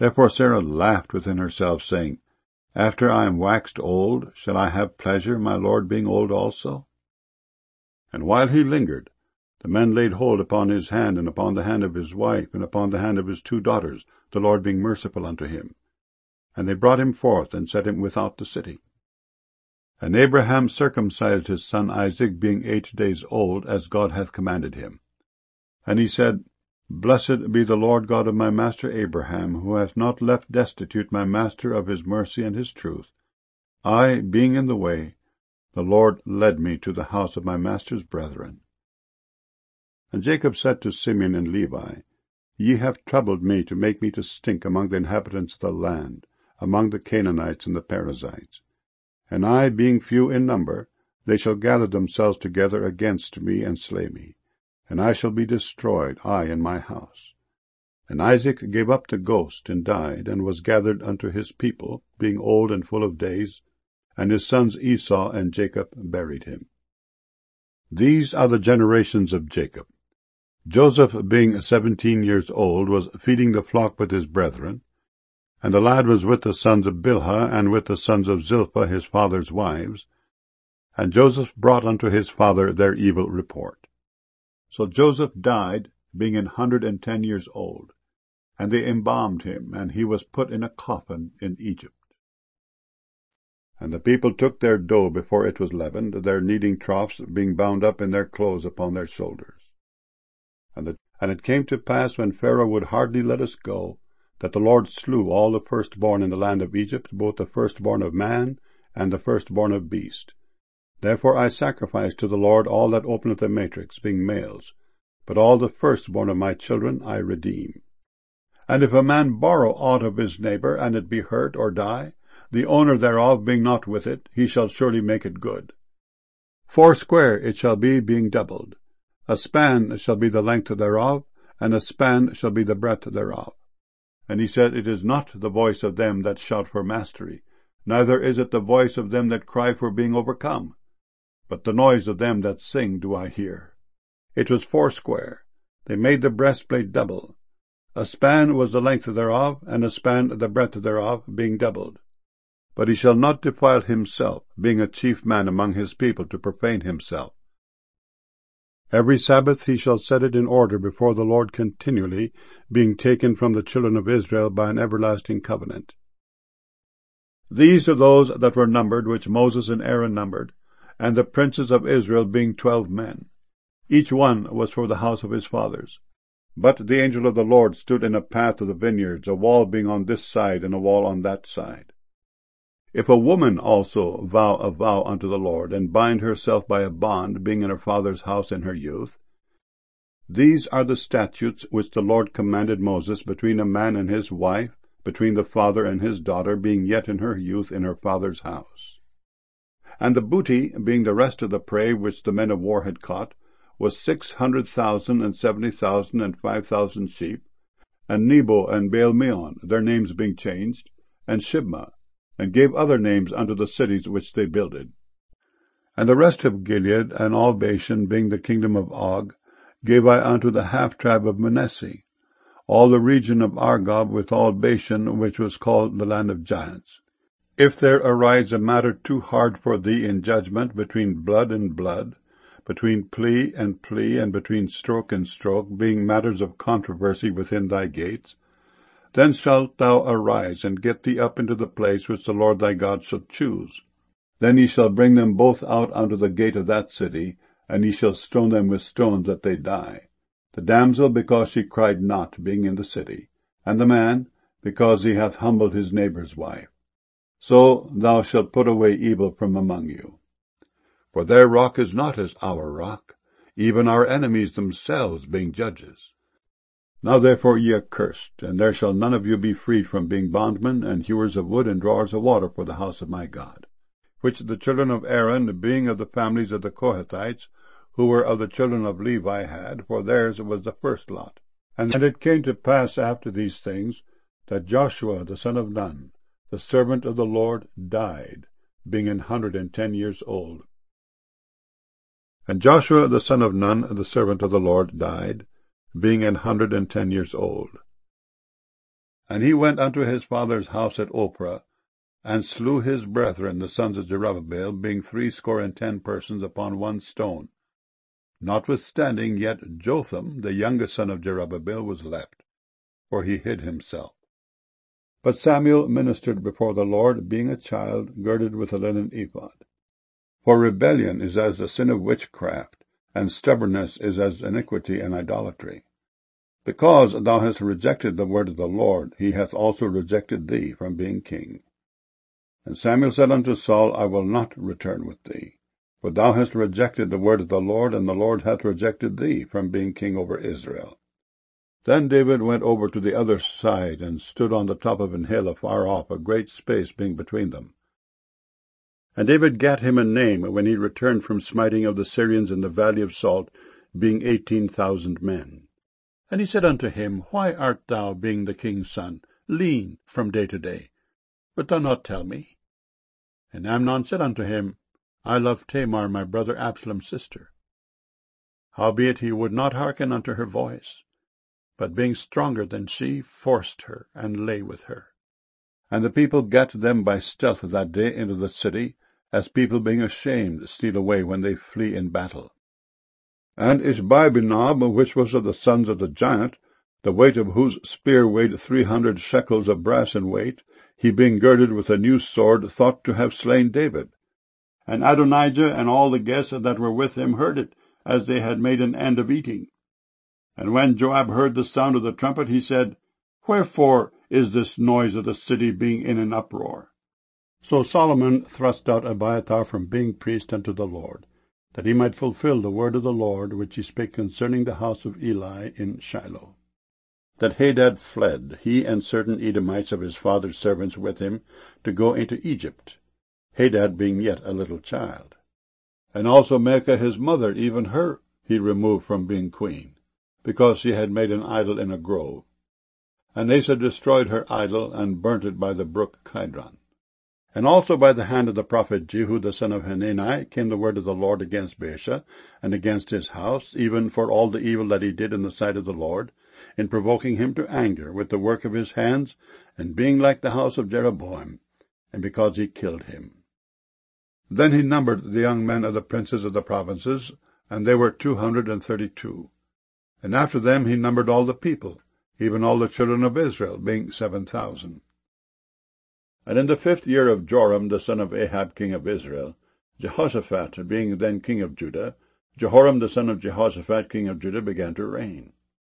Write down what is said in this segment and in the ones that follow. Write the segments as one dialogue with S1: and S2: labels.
S1: Therefore Sarah laughed within herself, saying, After I am waxed old, shall I have pleasure, my lord being old also? And while he lingered, the men laid hold upon his hand, and upon the hand of his wife, and upon the hand of his 2 daughters, the Lord being merciful unto him. And they brought him forth, and set him without the city. And Abraham circumcised his son Isaac, being 8 days old, as God hath commanded him. And he said, Blessed be the Lord God of my master Abraham, who hath not left destitute my master of his mercy and his truth. I, being in the way, the Lord led me to the house of my master's brethren. And Jacob said to Simeon and Levi, Ye have troubled me to make me to stink among the inhabitants of the land, among the Canaanites and the Perizzites. And I, being few in number, they shall gather themselves together against me and slay me. And I shall be destroyed, I and my house. And Isaac gave up the ghost, and died, and was gathered unto his people, being old and full of days. And his sons Esau and Jacob buried him. These are the generations of Jacob. Joseph, being 17 years old, was feeding the flock with his brethren. And the lad was with the sons of Bilhah, and with the sons of Zilpah his father's wives. And Joseph brought unto his father their evil report. So Joseph died, being 110 years old. And they embalmed him, and he was put in a coffin in Egypt. And the people took their dough before it was leavened, their kneading troughs being bound up in their clothes upon their shoulders. And it came to pass, when Pharaoh would hardly let us go, that the Lord slew all the firstborn in the land of Egypt, both the firstborn of man and the firstborn of beast. Therefore I sacrifice to the Lord all that openeth the matrix, being males, but all the firstborn of my children I redeem. And if a man borrow aught of his neighbor, and it be hurt or die, the owner thereof being not with it, he shall surely make it good. 80 it shall be, being doubled. A span shall be the length thereof, and a span shall be the breadth thereof. And he said, It is not the voice of them that shout for mastery, neither is it the voice of them that cry for being overcome, but the noise of them that sing do I hear. It was 80. They made the breastplate double. A span was the length thereof, and a span the breadth thereof, being doubled. But he shall not defile himself, being a chief man among his people, to profane himself. Every Sabbath he shall set it in order before the Lord continually, being taken from the children of Israel by an everlasting covenant. These are those that were numbered, which Moses and Aaron numbered, and the princes of Israel being 12 men. Each one was for the house of his fathers. But the angel of the Lord stood in a path of the vineyards, a wall being on this side, and a wall on that side. If a woman also vow a vow unto the Lord, and bind herself by a bond, being in her father's house in her youth, these are the statutes which the Lord commanded Moses between a man and his wife, between the father and his daughter, being yet in her youth in her father's house. And the booty, being the rest of the prey which the men of war had caught, was 600,000 and 70,000 and 5,000 sheep, and Nebo and Baal-meon, their names being changed, and Shibmah, and gave other names unto the cities which they builded. And the rest of Gilead and all Bashan, being the kingdom of Og, gave I unto the half-tribe of Manasseh, all the region of Argob with all Bashan, which was called the land of giants. If there arise a matter too hard for thee in judgment between blood and blood, between plea, and between stroke and stroke, being matters of controversy within thy gates, then shalt thou arise, and get thee up into the place which the Lord thy God shall choose. Then ye shall bring them both out unto the gate of that city, and ye shall stone them with stones that they die. The damsel, because she cried not, being in the city, and the man, because he hath humbled his neighbour's wife. So thou shalt put away evil from among you. For their rock is not as our rock, even our enemies themselves being judges. Now therefore ye are cursed, and there shall none of you be free from being bondmen, and hewers of wood, and drawers of water for the house of my God, which the children of Aaron, being of the families of the Kohathites, who were of the children of Levi, had, for theirs was the first lot. And it came to pass after these things, that Joshua the son of Nun, the servant of the Lord, died, being 110 years old. And Joshua the son of Nun, the servant of the Lord, died, being 110 years old. And he went unto his father's house at Ophrah, and slew his brethren the sons of Jerubbaal, being 70 persons upon one stone. Notwithstanding yet Jotham, the youngest son of Jerubbaal, was left, for he hid himself. But Samuel ministered before the Lord, being a child, girded with a linen ephod. For rebellion is as the sin of witchcraft, and stubbornness is as iniquity and idolatry. Because thou hast rejected the word of the Lord, he hath also rejected thee from being king. And Samuel said unto Saul, I will not return with thee, for thou hast rejected the word of the Lord, and the Lord hath rejected thee from being king over Israel. Then David went over to the other side, and stood on the top of an hill afar off, a great space being between them. And David gat him a name when he returned from smiting of the Syrians in the valley of Salt, being 18,000 men. And he said unto him, Why art thou, being the king's son, lean from day to day? Wilt thou not tell me? And Amnon said unto him, I love Tamar, my brother Absalom's sister. Howbeit he would not hearken unto her voice, but being stronger than she, forced her, and lay with her. And the people gat them by stealth that day into the city, as people being ashamed steal away when they flee in battle. And Ishbi-benob, which was of the sons of the giant, the weight of whose spear weighed 300 shekels of brass in weight, he being girded with a new sword, thought to have slain David. And Adonijah and all the guests that were with him heard it, as they had made an end of eating. And when Joab heard the sound of the trumpet, he said, Wherefore is this noise of the city being in an uproar? So Solomon thrust out Abiathar from being priest unto the Lord, that he might fulfill the word of the Lord, which he spake concerning the house of Eli in Shiloh. That Hadad fled, he and certain Edomites of his father's servants with him, to go into Egypt, Hadad being yet a little child. And also Maachah his mother, even her he removed from being queen, because she had made an idol in a grove. And Asa destroyed her idol, and burnt it by the brook Kidron. And also by the hand of the prophet Jehu the son of Hanani came the word of the Lord against Baasha, and against his house, even for all the evil that he did in the sight of the Lord, in provoking him to anger with the work of his hands, and being like the house of Jeroboam, and because he killed him. Then he numbered the young men of the princes of the provinces, and they were 232. And after them he numbered all the people, even all the children of Israel, being 7,000. And in the 5th year of Joram the son of Ahab king of Israel, Jehoshaphat being then king of Judah, Jehoram the son of Jehoshaphat king of Judah began to reign.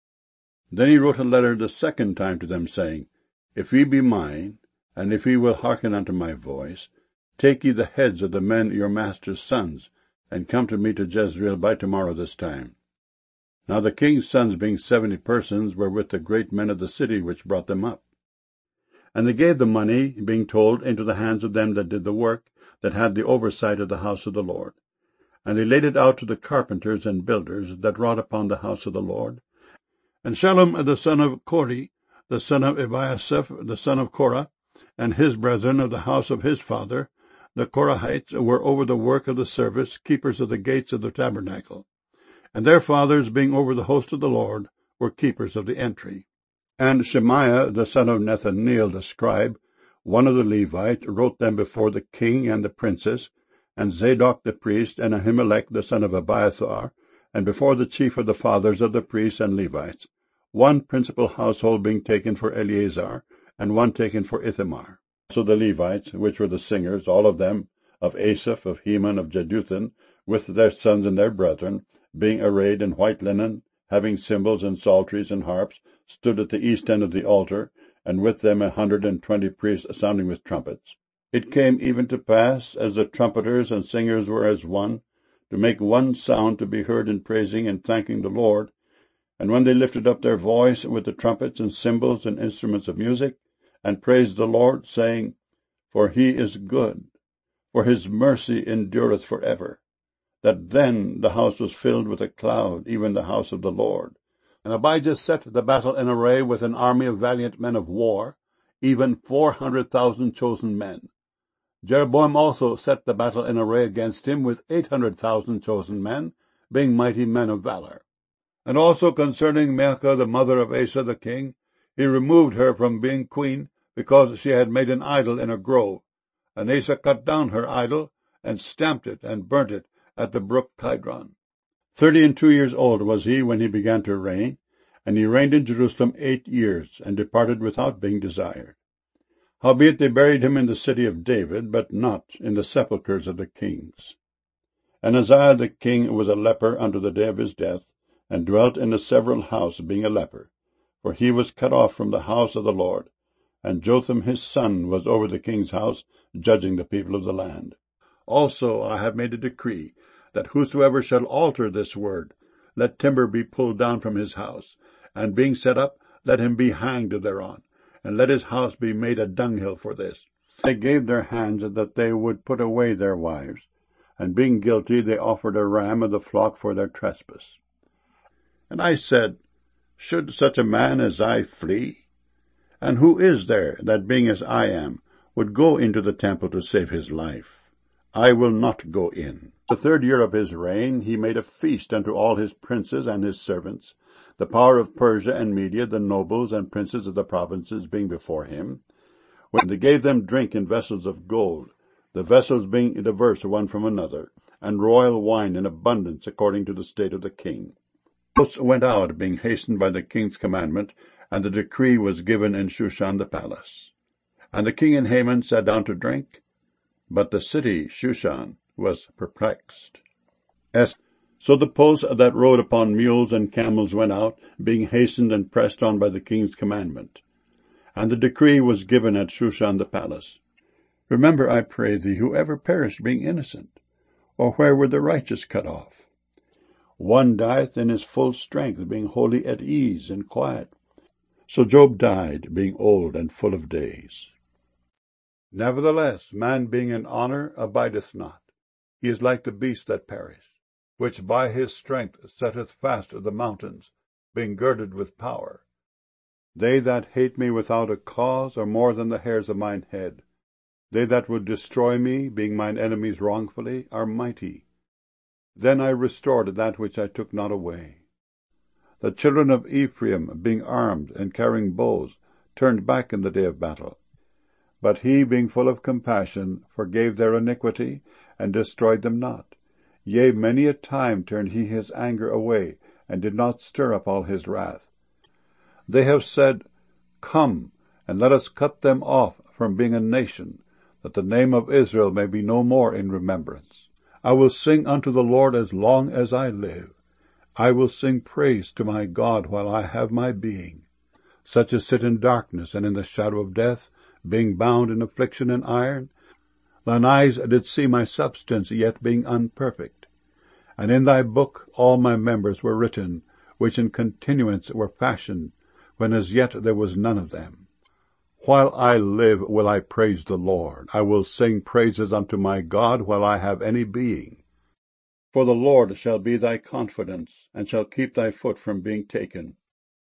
S1: Then he wrote a letter the second time to them, saying, If ye be mine, and if ye will hearken unto my voice, take ye the heads of the men your master's sons, and come to me to Jezreel by tomorrow this time. Now the king's sons, being 70 persons, were with the great men of the city which brought them up. And they gave the money, being told, into the hands of them that did the work, that had the oversight of the house of the Lord. And they laid it out to the carpenters and builders that wrought upon the house of the Lord. And Shallum the son of Kori, the son of Ebiasaph, the son of Korah, and his brethren of the house of his father, the Korahites, were over the work of the service, keepers of the gates of the tabernacle. And their fathers, being over the host of the Lord, were keepers of the entry. And Shemaiah the son of Nethaneel the scribe, one of the Levites, wrote them before the king and the princes, and Zadok the priest, and Ahimelech the son of Abiathar, and before the chief of the fathers of the priests and Levites, one principal household being taken for Eleazar, and one taken for Ithamar. So the Levites, which were the singers, all of them, of Asaph, of Heman, of Jeduthun, with their sons and their brethren, being arrayed in white linen, having cymbals and psalteries and harps, stood at the east end of the altar, and with them 120 priests sounding with trumpets. It came even to pass, as the trumpeters and singers were as one, to make one sound to be heard in praising and thanking the Lord. And when they lifted up their voice with the trumpets and cymbals and instruments of music, and praised the Lord, saying, For he is good, for his mercy endureth for ever, that then the house was filled with a cloud, even the house of the Lord. And Abijah set the battle in array with an army of valiant men of war, even 400,000 chosen men. Jeroboam also set the battle in array against him with 800,000 chosen men, being mighty men of valor. And also concerning Maachah the mother of Asa the king, He removed her from being queen because she had made an idol in a grove. And Asa cut down her idol and stamped it and burnt it at the brook Kidron. 32 years old was he when he began to reign, and he reigned in Jerusalem 8 years, and departed without being desired. Howbeit they buried him in the city of David, but not in the sepulchres of the kings. And Uzziah the king was a leper unto the day of his death, and dwelt in a several house, being a leper, for he was cut off from the house of the Lord. And Jotham his son was over the king's house, judging the people of the land. Also I have made a decree, that whosoever shall alter this word, let timber be pulled down from his house, and being set up, let him be hanged thereon, and let his house be made a dunghill for this. They gave their hands that they would put away their wives, and being guilty, they offered a ram of the flock for their trespass. And I said, Should such a man as I flee? And who is there that, being as I am, would go into the temple to save his life? I will not go in. The 3rd year of his reign he made a feast unto all his princes and his servants, the power of Persia and Media, the nobles and princes of the provinces being before him, when they gave them drink in vessels of gold, the vessels being diverse one from another, and royal wine in abundance according to the state of the king. Hosts went out, being hastened by the king's commandment, and the decree was given in Shushan the palace. And the king and Haman sat down to drink, but the city, Shushan, was perplexed. So the posts that rode upon mules and camels went out, being hastened and pressed on by the king's commandment. And the decree was given at Shushan the palace. Remember, I pray thee, whoever perished being innocent, or where were the righteous cut off? One dieth in his full strength, being wholly at ease and quiet. So Job died, being old and full of days. Nevertheless, man being in honour abideth not. He is like the beast that perish, which by his strength setteth fast the mountains, being girded with power. They that hate me without a cause are more than the hairs of mine head. They that would destroy me, being mine enemies wrongfully, are mighty. Then I restored that which I took not away. The children of Ephraim, being armed and carrying bows, turned back in the day of battle. But he, being full of compassion, forgave their iniquity, and destroyed them not. Yea, many a time turned he his anger away, and did not stir up all his wrath. They have said, Come, and let us cut them off from being a nation, that the name of Israel may be no more in remembrance. I will sing unto the Lord as long as I live. I will sing praise to my God while I have my being. Such as sit in darkness and in the shadow of death, being bound in affliction and iron, thine eyes did see my substance, yet being unperfect. And in thy book all my members were written, which in continuance were fashioned, when as yet there was none of them. While I live will I praise the Lord. I will sing praises unto my God while I have any being. For the Lord shall be thy confidence, and shall keep thy foot from being taken.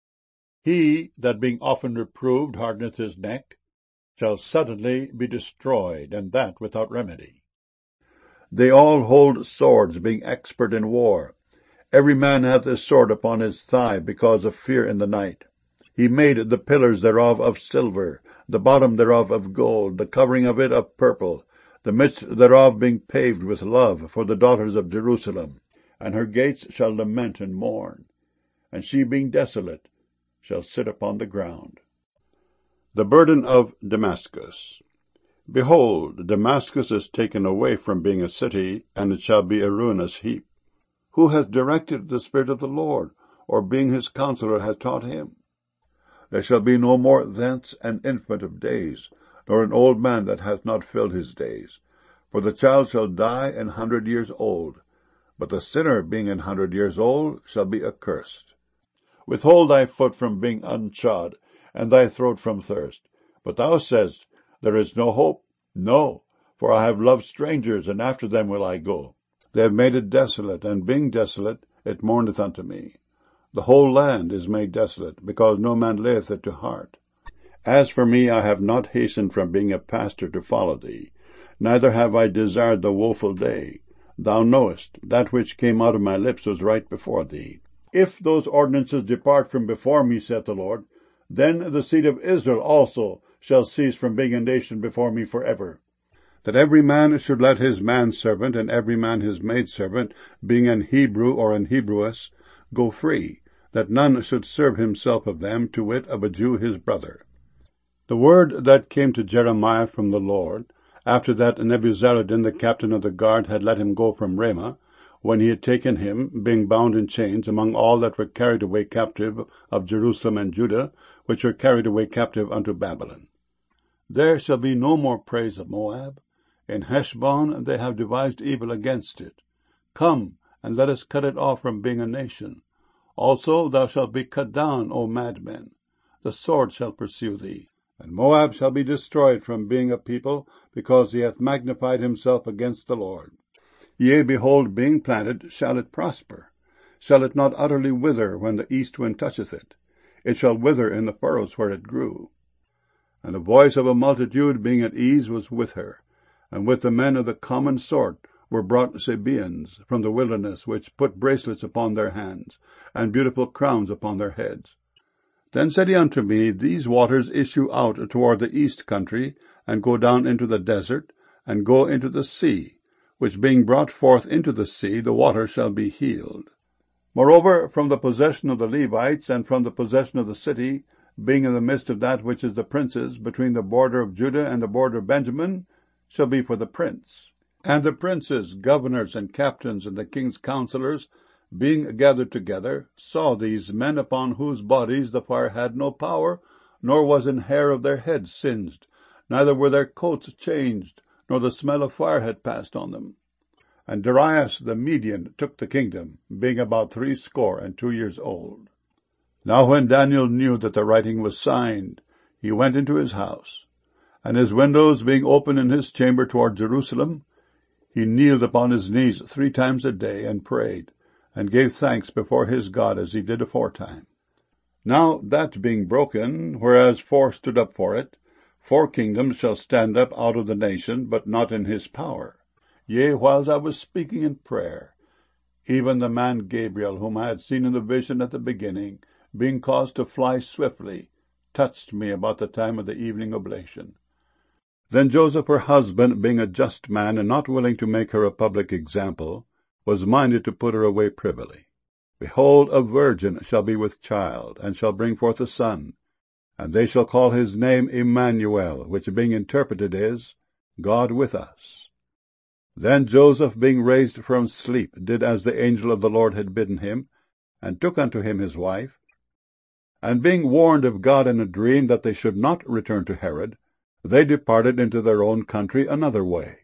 S1: He that being often reproved hardeneth his neck, shall suddenly be destroyed, and that without remedy. They all hold swords, being expert in war. Every man hath his sword upon his thigh, because of fear in the night. He made the pillars thereof of silver, the bottom thereof of gold, the covering of it of purple, the midst thereof being paved with love for the daughters of Jerusalem. And her gates shall lament and mourn, and she being desolate shall sit upon the ground. The burden of Damascus. Behold, Damascus is taken away from being a city, and it shall be a ruinous heap. Who hath directed the Spirit of the Lord, or being his counselor hath taught him? There shall be no more thence an infant of days, nor an old man that hath not filled his days. For the child shall die 100 years old, but the sinner being 100 years old shall be accursed. Withhold thy foot from being unshod, and thy throat from thirst. But thou sayest, There is no hope. No, for I have loved strangers, and after them will I go. They have made it desolate, and being desolate, it mourneth unto me. The whole land is made desolate, because no man layeth it to heart. As for me, I have not hastened from being a pastor to follow thee, neither have I desired the woeful day. Thou knowest, that which came out of my lips was right before thee. If those ordinances depart from before me, saith the Lord, Then the seed of Israel also shall cease from being a nation before me forever. That every man should let his manservant and every man his maidservant, being an Hebrew or an Hebrewess, go free, that none should serve himself of them, to wit, of a Jew his brother. The word that came to Jeremiah from the Lord, after that Nebuzaradan the captain of the guard had let him go from Ramah, when he had taken him, being bound in chains, among all that were carried away captive of Jerusalem and Judah, which were carried away captive unto Babylon. There shall be no more praise of Moab. In Heshbon they have devised evil against it. Come, and let us cut it off from being a nation. Also thou shalt be cut down, O madmen. The sword shall pursue thee. And Moab shall be destroyed from being a people, because he hath magnified himself against the Lord. Yea, behold, being planted, shall it prosper? Shall it not utterly wither when the east wind toucheth it? It shall wither in the furrows where it grew. And the voice of a multitude being at ease was with her, and with the men of the common sort were brought Sabaeans from the wilderness, which put bracelets upon their hands, and beautiful crowns upon their heads. Then said he unto me, These waters issue out toward the east country, and go down into the desert, and go into the sea, which being brought forth into the sea, the water shall be healed. Moreover, from the possession of the Levites, and from the possession of the city, being in the midst of that which is the prince's, between the border of Judah and the border of Benjamin, shall be for the prince. And the princes, governors, and captains, and the king's counselors, being gathered together, saw these men upon whose bodies the fire had no power, nor was an hair of their heads singed, neither were their coats changed, nor the smell of fire had passed on them. And Darius the Median took the kingdom, being about 62 years old. Now when Daniel knew that the writing was signed, he went into his house. And his windows being open in his chamber toward Jerusalem, he kneeled upon his knees 3 times a day, and prayed, and gave thanks before his God, as he did aforetime. Now that being broken, whereas 4 stood up for it, 4 kingdoms shall stand up out of the nation, but not in his power. Yea, whiles I was speaking in prayer, even the man Gabriel, whom I had seen in the vision at the beginning, being caused to fly swiftly, touched me about the time of the evening oblation. Then Joseph her husband, being a just man, and not willing to make her a public example, was minded to put her away privily. Behold, a virgin shall be with child, and shall bring forth a son, and they shall call his name Emmanuel, which being interpreted is, God with us. Then Joseph, being raised from sleep, did as the angel of the Lord had bidden him, and took unto him his wife. And being warned of God in a dream that they should not return to Herod, they departed into their own country another way.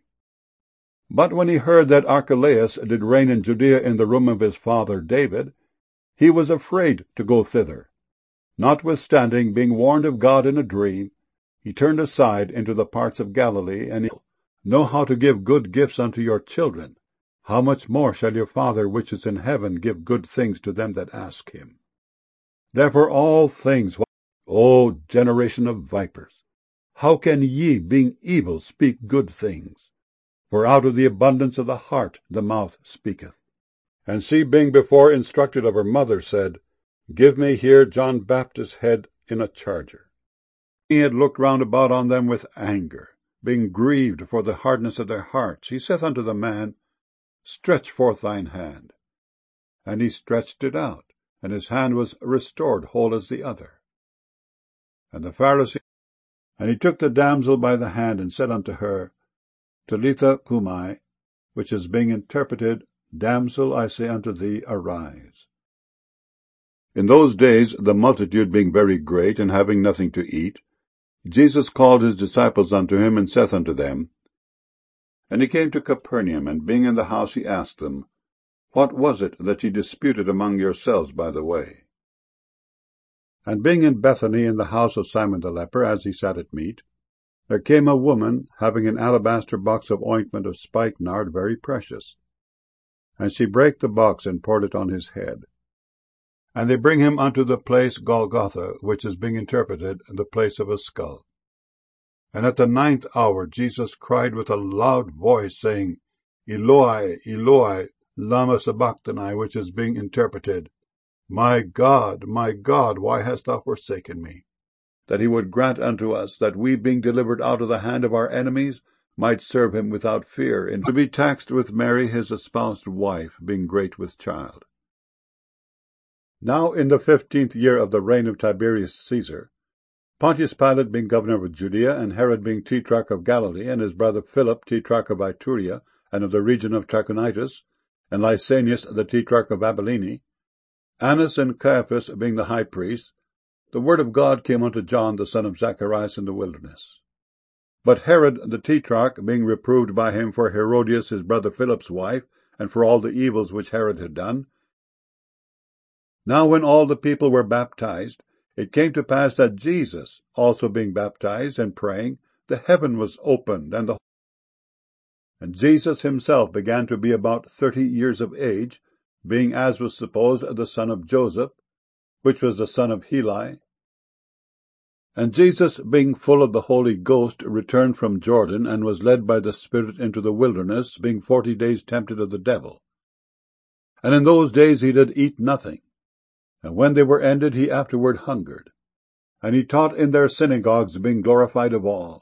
S1: But when he heard that Archelaus did reign in Judea in the room of his father David, he was afraid to go thither. Notwithstanding, being warned of God in a dream, he turned aside into the parts of Galilee, and know how to give good gifts unto your children. How much more shall your Father which is in heaven give good things to them that ask him? Therefore all things, O generation of vipers, how can ye, being evil, speak good things? For out of the abundance of the heart the mouth speaketh. And she, being before instructed of her mother, said, Give me here John Baptist's head in a charger. He had looked round about on them with anger, being grieved for the hardness of their hearts. He saith unto the man, Stretch forth thine hand. And he stretched it out, and his hand was restored whole as the other. And the Pharisee, and he took the damsel by the hand, and said unto her, Talitha cumi, which is being interpreted, Damsel, I say unto thee, arise. In those days, the multitude being very great, and having nothing to eat, Jesus called his disciples unto him, and saith unto them, And he came to Capernaum, and being in the house, he asked them, What was it that ye disputed among yourselves by the way? And being in Bethany in the house of Simon the leper, as he sat at meat, there came a woman, having an alabaster box of ointment of spikenard very precious. And she brake the box, and poured it on his head. And they bring him unto the place Golgotha, which is being interpreted, the place of a skull. And at the 9th hour Jesus cried with a loud voice, saying, Eloi, Eloi, lama sabachthani, which is being interpreted, my God, why hast thou forsaken me? that he would grant unto us that we, being delivered out of the hand of our enemies, might serve him without fear, and to be taxed with Mary his espoused wife, being great with child. Now in the 15th year of the reign of Tiberius Caesar, Pontius Pilate being governor of Judea, and Herod being tetrarch of Galilee, and his brother Philip tetrarch of Iturea, and of the region of Trachonitis, and Lysanias the tetrarch of Abilene, Annas and Caiaphas being the high priests, the word of God came unto John the son of Zacharias in the wilderness. But Herod the tetrarch, being reproved by him for Herodias his brother Philip's wife, and for all the evils which Herod had done. Now when all the people were baptized, it came to pass that Jesus, also being baptized and praying, the heaven was opened, and Jesus himself began to be about 30 years of age, being, as was supposed, the son of Joseph, which was the son of Heli. And Jesus, being full of the Holy Ghost, returned from Jordan, and was led by the Spirit into the wilderness, being 40 days tempted of the devil. And in those days he did eat nothing. And when they were ended, he afterward hungered. And he taught in their synagogues, being glorified of all.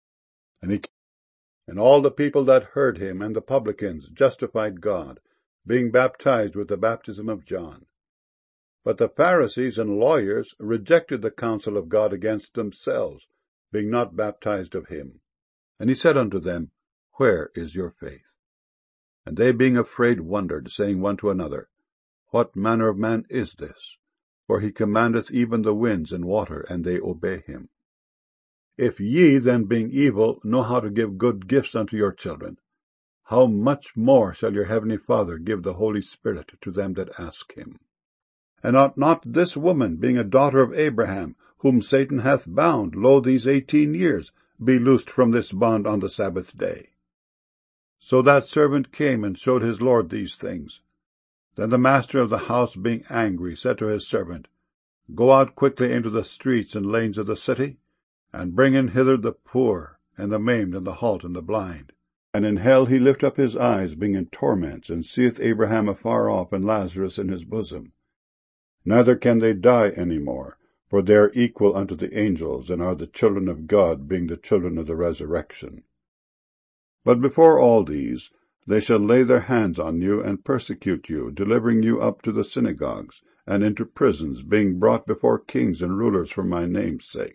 S1: And all the people that heard him and the publicans justified God, being baptized with the baptism of John. But the Pharisees and lawyers rejected the counsel of God against themselves, being not baptized of him. And he said unto them, Where is your faith? And they being afraid wondered, saying one to another, What manner of man is this? For he commandeth even the winds and water, and they obey him. If ye then, being evil, know how to give good gifts unto your children, how much more shall your heavenly Father give the Holy Spirit to them that ask him? And ought not this woman, being a daughter of Abraham, whom Satan hath bound, lo, these 18 years, be loosed from this bond on the Sabbath day? So that servant came and showed his lord these things. Then the master of the house, being angry, said to his servant, Go out quickly into the streets and lanes of the city, and bring in hither the poor, and the maimed, and the halt, and the blind. And in hell he lift up his eyes, being in torments, and seeth Abraham afar off, and Lazarus in his bosom. Neither can they die any more, for they are equal unto the angels, and are the children of God, being the children of the resurrection. But before all these, they shall lay their hands on you, and persecute you, delivering you up to the synagogues, and into prisons, being brought before kings and rulers for my name's sake.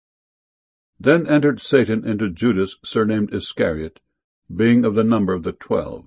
S1: Then entered Satan into Judas, surnamed Iscariot, being of the number of the 12.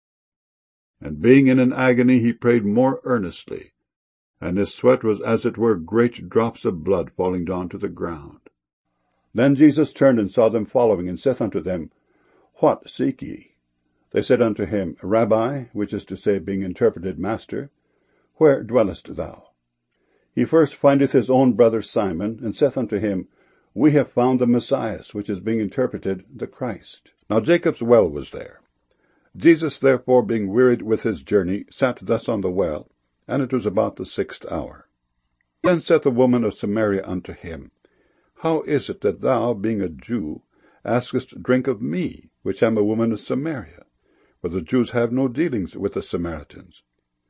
S1: And being in an agony, he prayed more earnestly, and his sweat was as it were great drops of blood falling down to the ground. Then Jesus turned and saw them following, and saith unto them, What seek ye? They said unto him, Rabbi, which is to say, being interpreted, Master, where dwellest thou? He first findeth his own brother Simon, and saith unto him, We have found the Messiah, which is being interpreted, the Christ. Now Jacob's well was there. Jesus therefore, being wearied with his journey, sat thus on the well, and it was about the 6th hour. Then saith a woman of Samaria unto him, How is it that thou, being a Jew, askest drink of me, which am a woman of Samaria? For the Jews have no dealings with the Samaritans.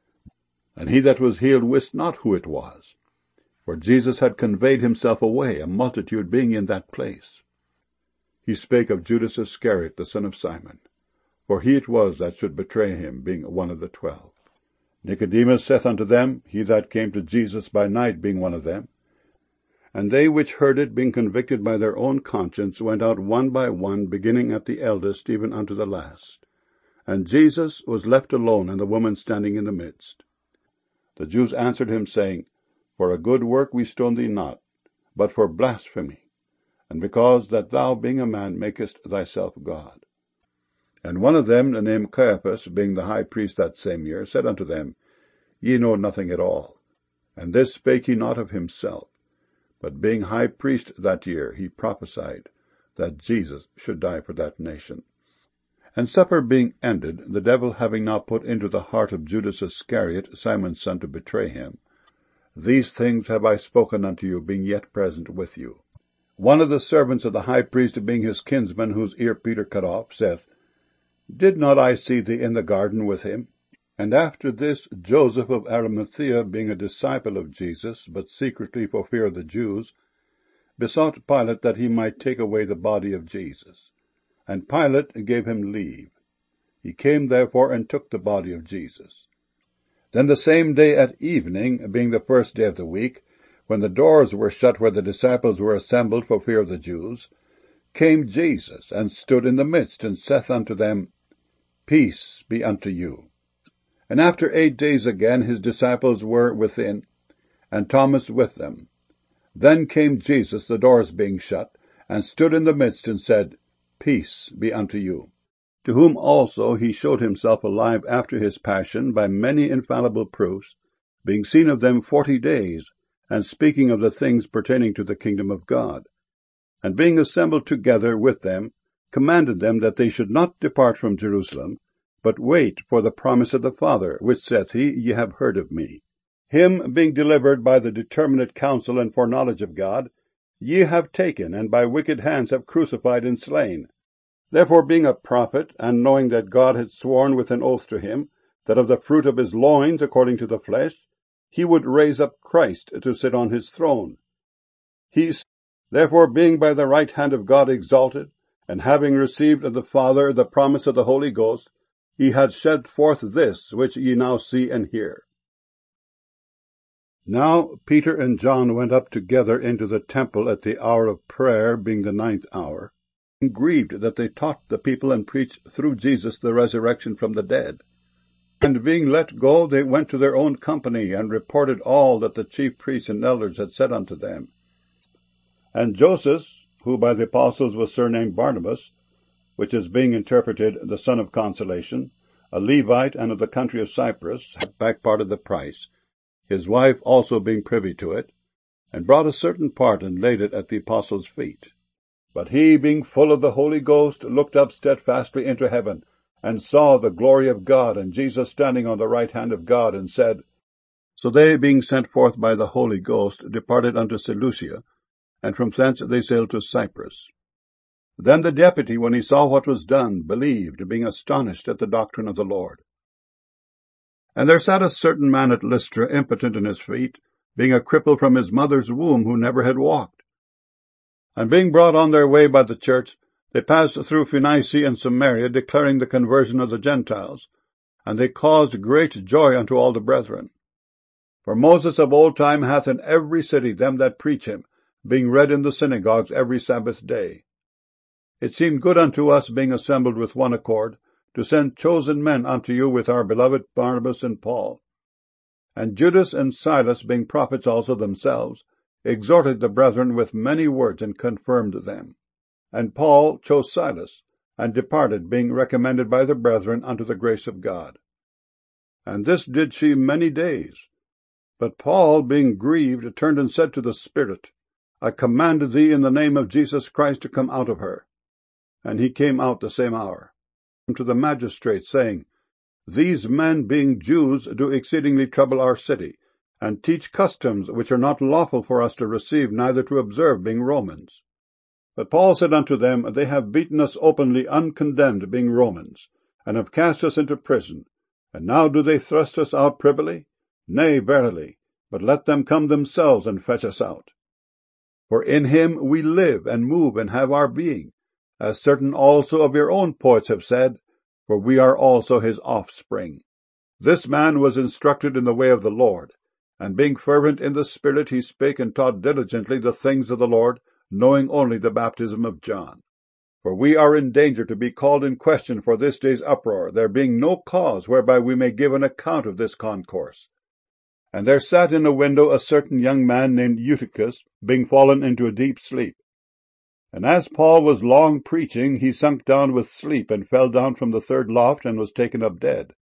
S1: And he that was healed wist not who it was, for Jesus had conveyed himself away, a multitude being in that place. He spake of Judas Iscariot, the son of Simon, for he it was that should betray him, being one of the 12. Nicodemus saith unto them, he that came to Jesus by night, being one of them. And they which heard it, being convicted by their own conscience, went out one by one, beginning at the eldest, even unto the last. And Jesus was left alone, and the woman standing in the midst. The Jews answered him, saying, For a good work we stone thee not, but for blasphemy, and because that thou, being a man, makest thyself God. And one of them, named Caiaphas, being the high priest that same year, said unto them, Ye know nothing at all. And this spake he not of himself, but being high priest that year, he prophesied that Jesus should die for that nation. And supper being ended, the devil having now put into the heart of Judas Iscariot, Simon's son, to betray him, These things have I spoken unto you, being yet present with you. One of the servants of the high priest, being his kinsman, whose ear Peter cut off, saith, Did not I see thee in the garden with him? And after this, Joseph of Arimathea, being a disciple of Jesus, but secretly for fear of the Jews, besought Pilate that he might take away the body of Jesus. And Pilate gave him leave. He came therefore and took the body of Jesus. Then the same day at evening, being the first day of the week, when the doors were shut where the disciples were assembled for fear of the Jews, came Jesus, and stood in the midst, and saith unto them, Peace be unto you. And after 8 days again his disciples were within, and Thomas with them. Then came Jesus, the doors being shut, and stood in the midst, and said, Peace be unto you. To whom also he showed himself alive after his passion by many infallible proofs, being seen of them 40 days, and speaking of the things pertaining to the kingdom of God. And being assembled together with them, commanded them that they should not depart from Jerusalem, but wait for the promise of the Father, which saith he, Ye have heard of me. Him being delivered by the determinate counsel and foreknowledge of God, ye have taken, and by wicked hands have crucified and slain. Therefore being a prophet, and knowing that God had sworn with an oath to him, that of the fruit of his loins, according to the flesh, he would raise up Christ to sit on his throne. He therefore being by the right hand of God exalted, and having received of the Father the promise of the Holy Ghost, he had shed forth this which ye now see and hear. Now Peter and John went up together into the temple at the hour of prayer, being the 9th hour, and grieved that they taught the people and preached through Jesus the resurrection from the dead. And being let go, they went to their own company, and reported all that the chief priests and elders had said unto them. And Joseph, who by the apostles was surnamed Barnabas, which is being interpreted the son of consolation, a Levite and of the country of Cyprus, had back part of the price, his wife also being privy to it, and brought a certain part and laid it at the apostles' feet. But he, being full of the Holy Ghost, looked up steadfastly into heaven, and saw the glory of God, and Jesus standing on the right hand of God, and said, So they, being sent forth by the Holy Ghost, departed unto Seleucia, and from thence they sailed to Cyprus. Then the deputy, when he saw what was done, believed, being astonished at the doctrine of the Lord. And there sat a certain man at Lystra, impotent in his feet, being a cripple from his mother's womb, who never had walked. And being brought on their way by the church, they passed through Phoenicia and Samaria, declaring the conversion of the Gentiles, and they caused great joy unto all the brethren. For Moses of old time hath in every city them that preach him, being read in the synagogues every Sabbath day. It seemed good unto us, being assembled with one accord, to send chosen men unto you with our beloved Barnabas and Paul. And Judas and Silas, being prophets also themselves, exhorted the brethren with many words, and confirmed them. And Paul chose Silas, and departed, being recommended by the brethren unto the grace of God. And this did she many days. But Paul, being grieved, turned and said to the Spirit, I command thee in the name of Jesus Christ to come out of her. And he came out the same hour. To the magistrates, saying, These men, being Jews, do exceedingly trouble our city, and teach customs which are not lawful for us to receive, neither to observe, being Romans. But Paul said unto them, They have beaten us openly uncondemned, being Romans, and have cast us into prison. And now do they thrust us out privily? Nay, verily, but let them come themselves and fetch us out. For in him we live and move and have our being, as certain also of your own poets have said, for we are also his offspring. This man was instructed in the way of the Lord, and being fervent in the Spirit, he spake and taught diligently the things of the Lord, knowing only the baptism of John. For we are in danger to be called in question for this day's uproar, there being no cause whereby we may give an account of this concourse. And there sat in a window a certain young man named Eutychus, being fallen into a deep sleep. And as Paul was long preaching, he sunk down with sleep, and fell down from the 3rd loft, and was taken up dead.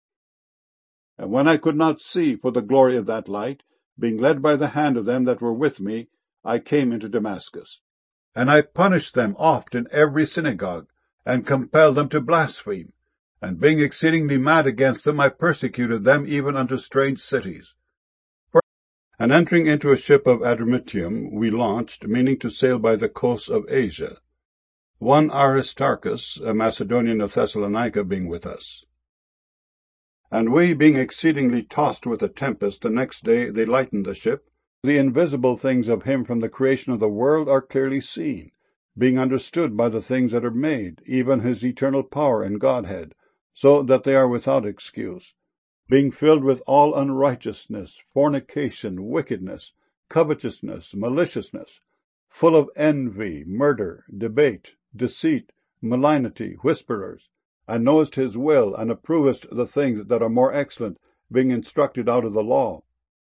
S1: And when I could not see for the glory of that light, being led by the hand of them that were with me, I came into Damascus. And I punished them oft in every synagogue, and compelled them to blaspheme. And being exceedingly mad against them, I persecuted them even unto strange cities. And entering into a ship of Adramyttium, we launched, meaning to sail by the coasts of Asia, one Aristarchus, a Macedonian of Thessalonica, being with us. And we, being exceedingly tossed with a tempest, the next day they lightened the ship, The invisible things of him from the creation of the world are clearly seen, being understood by the things that are made, even his eternal power and Godhead, so that they are without excuse, being filled with all unrighteousness, fornication, wickedness, covetousness, maliciousness, full of envy, murder, debate, deceit, malignity, whisperers, and knowest his will, and approvest the things that are more excellent, being instructed out of the law.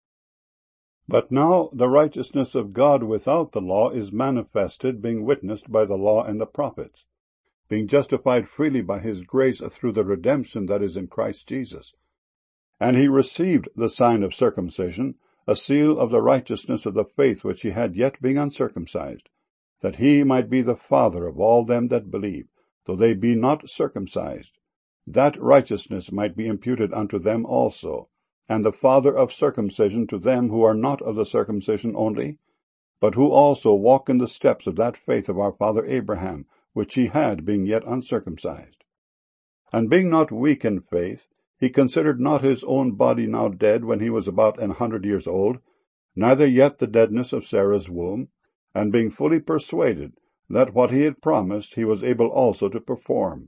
S1: But now the righteousness of God without the law is manifested, being witnessed by the law and the prophets, being justified freely by his grace through the redemption that is in Christ Jesus. And he received the sign of circumcision, a seal of the righteousness of the faith which he had yet being uncircumcised, that he might be the father of all them that believe, though they be not circumcised, that righteousness might be imputed unto them also, and the father of circumcision to them who are not of the circumcision only, but who also walk in the steps of that faith of our father Abraham, which he had, being yet uncircumcised. And being not weak in faith, he considered not his own body now dead when he was about 100 years old, neither yet the deadness of Sarah's womb, and being fully persuaded that what he had promised he was able also to perform.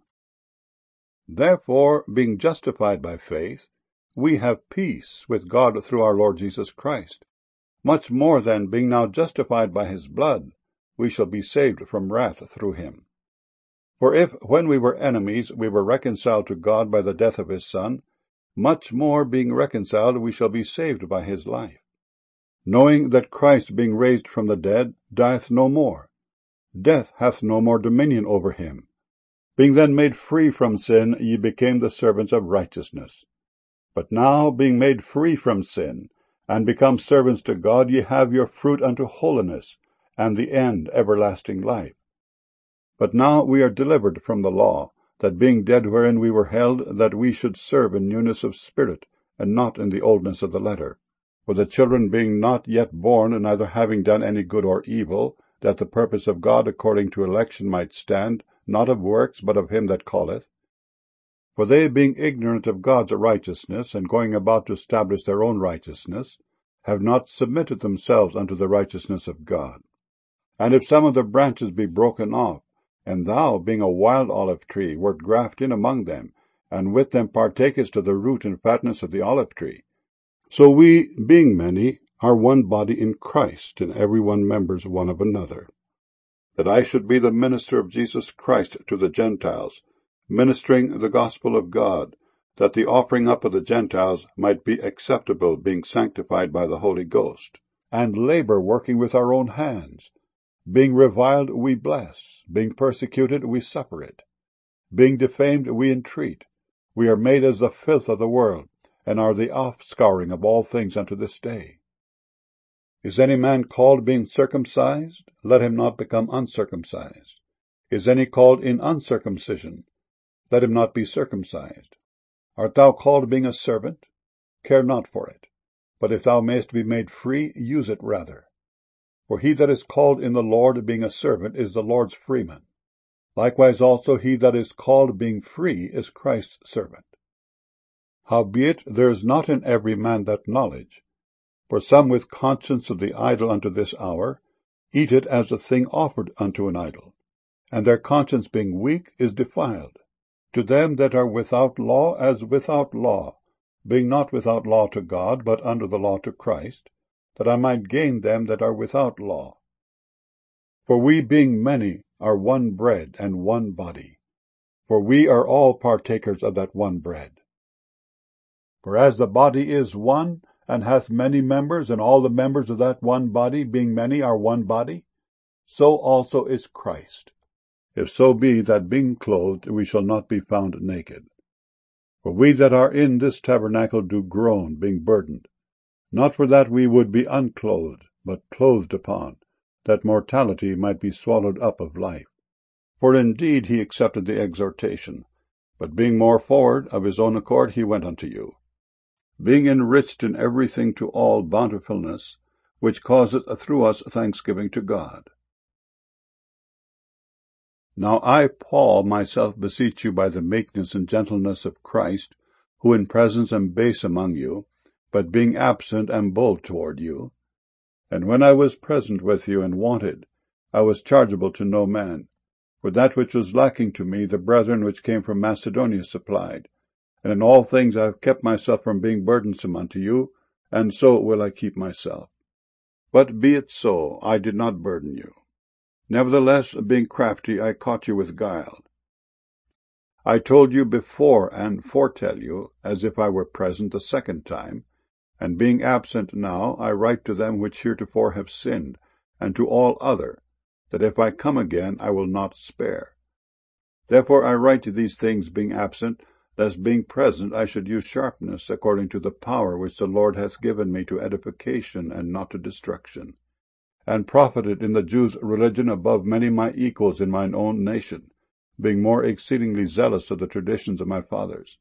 S1: Therefore, being justified by faith, we have peace with God through our Lord Jesus Christ. Much more then, being now justified by his blood, we shall be saved from wrath through him. For if, when we were enemies, we were reconciled to God by the death of his Son, much more, being reconciled, we shall be saved by his life. Knowing that Christ, being raised from the dead, dieth no more, death hath no more dominion over him. Being then made free from sin, ye became the servants of righteousness. But now, being made free from sin, and become servants to God, ye have your fruit unto holiness, and the end everlasting life. But now we are delivered from the law, that being dead wherein we were held, that we should serve in newness of spirit, and not in the oldness of the letter. For the children being not yet born, neither having done any good or evil, that the purpose of God according to election might stand, not of works, but of him that calleth. For they, being ignorant of God's righteousness, and going about to establish their own righteousness, have not submitted themselves unto the righteousness of God. And if some of the branches be broken off, and thou, being a wild olive tree, wert grafted in among them, and with them partakest of the root and fatness of the olive tree, so we, being many, are one body in Christ, and every one members one of another. That I should be the minister of Jesus Christ to the Gentiles, ministering the gospel of God, that the offering up of the Gentiles might be acceptable, being sanctified by the Holy Ghost, and labor working with our own hands. Being reviled, we bless. Being persecuted, we suffer it. Being defamed, we entreat. We are made as the filth of the world, and are the offscouring of all things unto this day. Is any man called being circumcised? Let him not become uncircumcised. Is any called in uncircumcision? Let him not be circumcised. Art thou called being a servant? Care not for it. But if thou mayest be made free, use it rather. For he that is called in the Lord being a servant is the Lord's freeman. Likewise also he that is called being free is Christ's servant. Howbeit there is not in every man that knowledge. For some with conscience of the idol unto this hour eat it as a thing offered unto an idol, and their conscience being weak is defiled. To them that are without law as without law, being not without law to God, but under the law to Christ, that I might gain them that are without law. For we, being many, are one bread and one body, for we are all partakers of that one bread. For as the body is one, and hath many members, and all the members of that one body, being many, are one body, so also is Christ. If so be that being clothed we shall not be found naked. For we that are in this tabernacle do groan, being burdened, not for that we would be unclothed, but clothed upon, that mortality might be swallowed up of life. For indeed he accepted the exhortation, but being more forward, of his own accord he went unto you, being enriched in everything to all bountifulness, which causeth through us thanksgiving to God. Now I, Paul, myself beseech you by the meekness and gentleness of Christ, who in presence am base among you, but being absent am bold toward you. And when I was present with you and wanted, I was chargeable to no man. For that which was lacking to me, the brethren which came from Macedonia supplied. And in all things I have kept myself from being burdensome unto you, and so will I keep myself. But be it so, I did not burden you. Nevertheless, being crafty, I caught you with guile. I told you before and foretell you, as if I were present the second time, and being absent now, I write to them which heretofore have sinned, and to all other, that if I come again, I will not spare. Therefore I write these things being absent, lest being present I should use sharpness, according to the power which the Lord hath given me to edification and not to destruction, and profited in the Jews' religion above many my equals in mine own nation, being more exceedingly zealous of the traditions of my fathers.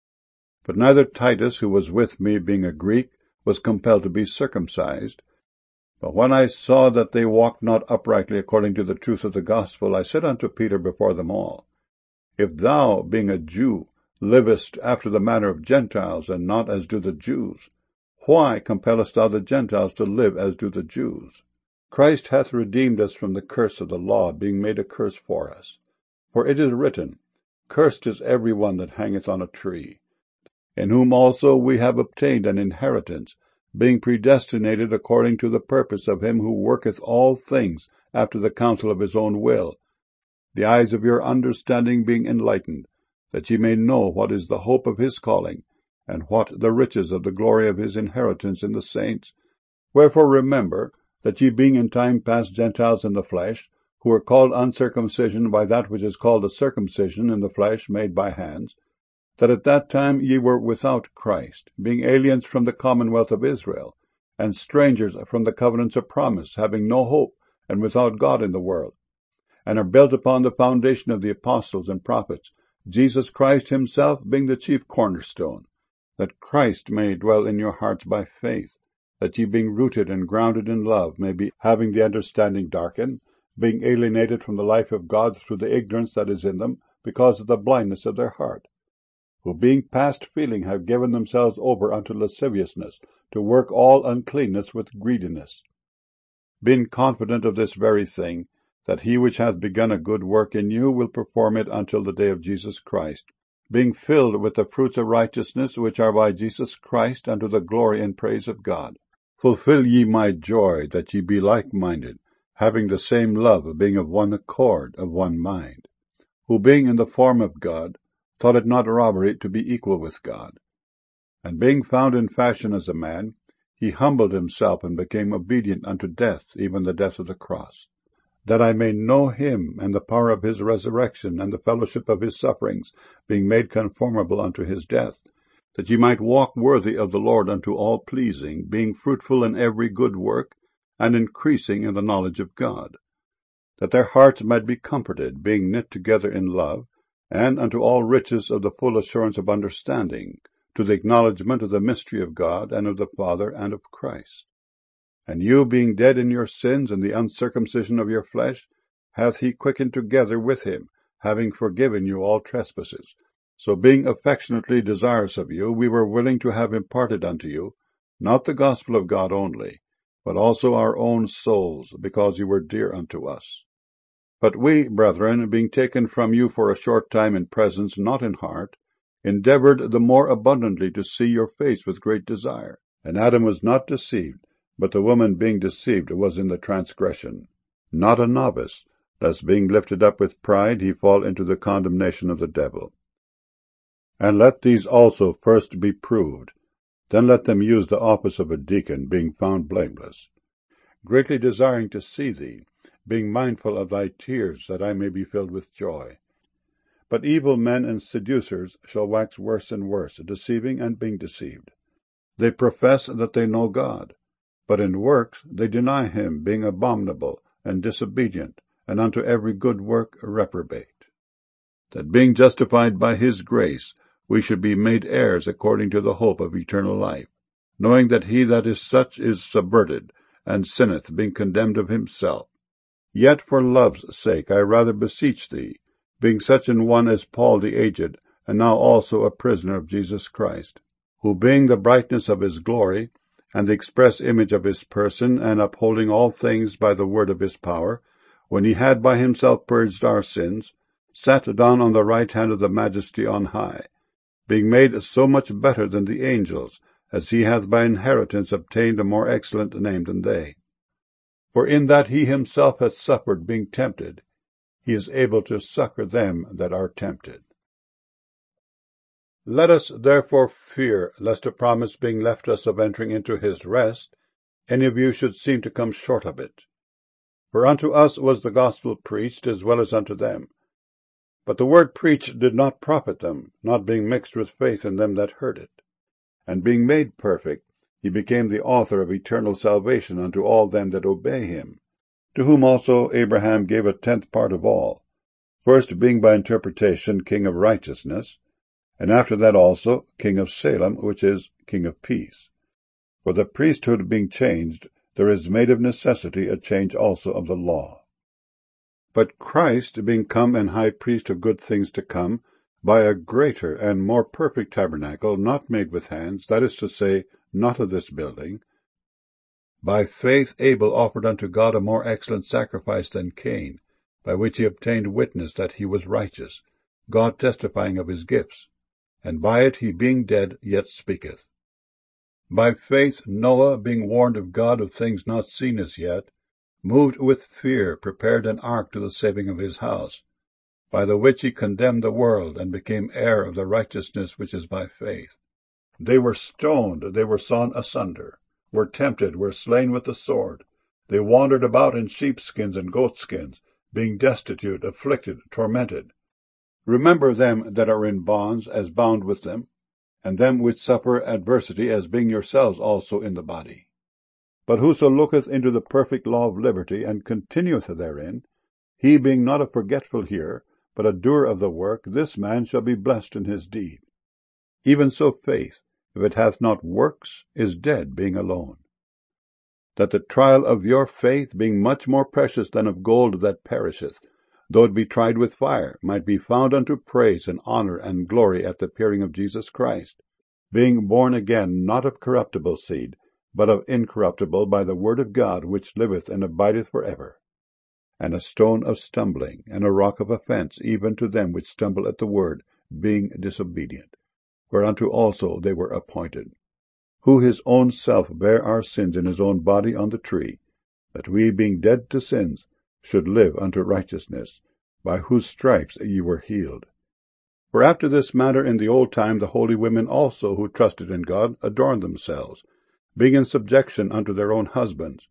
S1: But neither Titus, who was with me, being a Greek, was compelled to be circumcised. But when I saw that they walked not uprightly according to the truth of the gospel, I said unto Peter before them all, If thou, being a Jew, livest after the manner of Gentiles, and not as do the Jews, why compellest thou the Gentiles to live as do the Jews? Christ hath redeemed us from the curse of the law, being made a curse for us. For it is written, Cursed is every one that hangeth on a tree, in whom also we have obtained an inheritance, being predestinated according to the purpose of him who worketh all things after the counsel of his own will, the eyes of your understanding being enlightened, that ye may know what is the hope of his calling, and what the riches of the glory of his inheritance in the saints. Wherefore remember, that ye being in time past Gentiles in the flesh, who are called uncircumcision by that which is called a circumcision in the flesh made by hands, that at that time ye were without Christ, being aliens from the commonwealth of Israel, and strangers from the covenants of promise, having no hope, and without God in the world, and are built upon the foundation of the apostles and prophets, Jesus Christ himself being the chief cornerstone, that Christ may dwell in your hearts by faith, that ye being rooted and grounded in love may be having the understanding darkened, being alienated from the life of God through the ignorance that is in them, because of the blindness of their heart, who being past feeling have given themselves over unto lasciviousness, to work all uncleanness with greediness. Being confident of this very thing, that he which hath begun a good work in you will perform it until the day of Jesus Christ, being filled with the fruits of righteousness which are by Jesus Christ unto the glory and praise of God. Fulfill ye my joy, that ye be like-minded, having the same love, being of one accord, of one mind, who being in the form of God, thought it not robbery to be equal with God. And being found in fashion as a man, he humbled himself and became obedient unto death, even the death of the cross. That I may know him, and the power of his resurrection, and the fellowship of his sufferings, being made conformable unto his death, that ye might walk worthy of the Lord unto all pleasing, being fruitful in every good work, and increasing in the knowledge of God, that their hearts might be comforted, being knit together in love, and unto all riches of the full assurance of understanding, to the acknowledgement of the mystery of God, and of the Father, and of Christ. And you, being dead in your sins and the uncircumcision of your flesh, hath he quickened together with him, having forgiven you all trespasses. So being affectionately desirous of you, we were willing to have imparted unto you, not the gospel of God only, but also our own souls, because you were dear unto us. But we, brethren, being taken from you for a short time in presence, not in heart, endeavored the more abundantly to see your face with great desire. And Adam was not deceived, but the woman being deceived was in the transgression. Not a novice, lest being lifted up with pride he fall into the condemnation of the devil. And let these also first be proved, then let them use the office of a deacon, being found blameless. Greatly desiring to see thee, being mindful of thy tears, that I may be filled with joy. But evil men and seducers shall wax worse and worse, deceiving and being deceived. They profess that they know God, but in works they deny him, being abominable and disobedient, and unto every good work reprobate. That being justified by his grace, we should be made heirs according to the hope of eternal life, knowing that he that is such is subverted, and sinneth, being condemned of himself. Yet for love's sake I rather beseech thee, being such an one as Paul the aged, and now also a prisoner of Jesus Christ, who being the brightness of his glory, and the express image of his person, and upholding all things by the word of his power, when he had by himself purged our sins, sat down on the right hand of the Majesty on high, being made so much better than the angels, as he hath by inheritance obtained a more excellent name than they. For in that he himself hath suffered, being tempted, he is able to succor them that are tempted. Let us therefore fear, lest a promise being left us of entering into his rest, any of you should seem to come short of it. For unto us was the gospel preached, as well as unto them. But the word preached did not profit them, not being mixed with faith in them that heard it. And being made perfect, he became the author of eternal salvation unto all them that obey him, to whom also Abraham gave a tenth part of all, first being by interpretation king of righteousness, and after that also king of Salem, which is king of peace. For the priesthood being changed, there is made of necessity a change also of the law. But Christ, being come an high priest of good things to come, by a greater and more perfect tabernacle, not made with hands, that is to say, not of this building, by faith Abel offered unto God a more excellent sacrifice than Cain, by which he obtained witness that he was righteous, God testifying of his gifts, and by it he being dead yet speaketh. By faith Noah, being warned of God of things not seen as yet, moved with fear, prepared an ark to the saving of his house, by the which he condemned the world, and became heir of the righteousness which is by faith. They were stoned, they were sawn asunder, were tempted, were slain with the sword. They wandered about in sheepskins and goatskins, being destitute, afflicted, tormented. Remember them that are in bonds, as bound with them, and them which suffer adversity, as being yourselves also in the body. But whoso looketh into the perfect law of liberty, and continueth therein, he being not a forgetful hearer, but a doer of the work, this man shall be blessed in his deed. Even so faith, if it hath not works, is dead, being alone. That the trial of your faith, being much more precious than of gold that perisheth, though it be tried with fire, might be found unto praise and honor and glory at the appearing of Jesus Christ, being born again, not of corruptible seed, but of incorruptible, by the word of God, which liveth and abideth for ever. And a stone of stumbling, and a rock of offense, even to them which stumble at the word, being disobedient, whereunto also they were appointed, who his own self bare our sins in his own body on the tree, that we, being dead to sins, should live unto righteousness, by whose stripes ye were healed. For after this manner in the old time the holy women also, who trusted in God, adorned themselves, being in subjection unto their own husbands.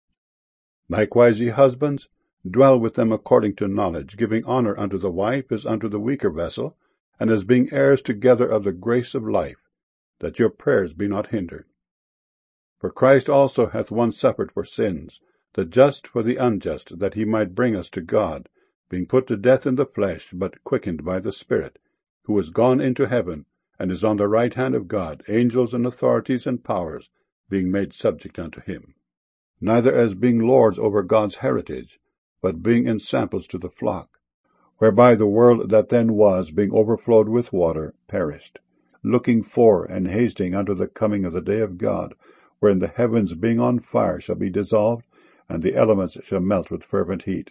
S1: Likewise ye husbands, dwell with them according to knowledge, giving honor unto the wife as unto the weaker vessel, and as being heirs together of the grace of life, that your prayers be not hindered. For Christ also hath once suffered for sins, the just for the unjust, that he might bring us to God, being put to death in the flesh, but quickened by the Spirit, who is gone into heaven, and is on the right hand of God, angels and authorities and powers being made subject unto him. Neither as being lords over God's heritage, but being ensamples to the flock, whereby the world that then was, being overflowed with water, perished, looking for and hasting unto the coming of the day of God, wherein the heavens being on fire shall be dissolved, and the elements shall melt with fervent heat.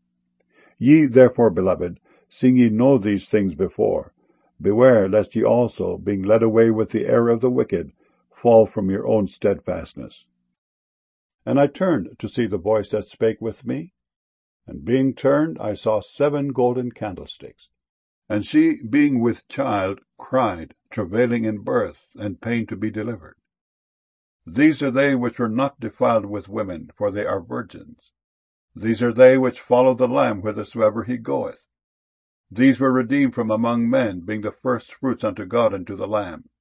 S1: Ye therefore, beloved, seeing ye know these things before, beware lest ye also, being led away with the error of the wicked, fall from your own steadfastness. And I turned to see the voice that spake with me, and being turned, I saw 7 golden candlesticks. And she, being with child, cried, travailing in birth, and pain to be delivered. These are they which were not defiled with women, for they are virgins. These are they which follow the Lamb whithersoever he goeth. These were redeemed from among men, being the firstfruits unto God and to the Lamb.